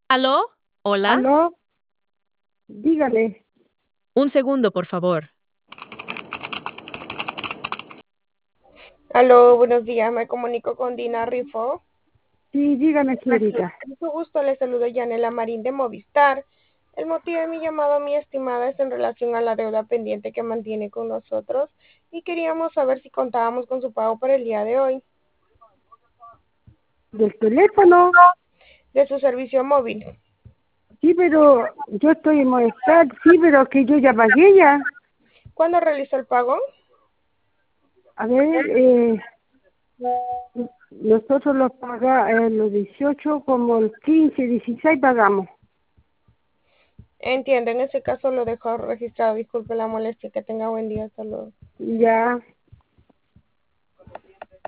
¿Aló? Hola. ¿Aló? Dígale. Un segundo, por favor. Aló, buenos días, me comunico con Dina Rifo. Sí, dígame, señorita. Mucho gusto, le saludo Yanela Marín de Movistar. El motivo de mi llamado, mi estimada, es en relación a la deuda pendiente que mantiene con nosotros y queríamos saber si contábamos con su pago para el día de hoy, ¿Del teléfono? de su servicio móvil. Sí, pero yo estoy en molestar. Sí, pero que yo ya pagué ya. ¿Cuándo realizó el pago? A ver, nosotros los 18 como el 15, 16 pagamos. Entiendo, en ese caso lo dejo registrado. Disculpe la molestia, que tenga buen día, hasta luego. Ya.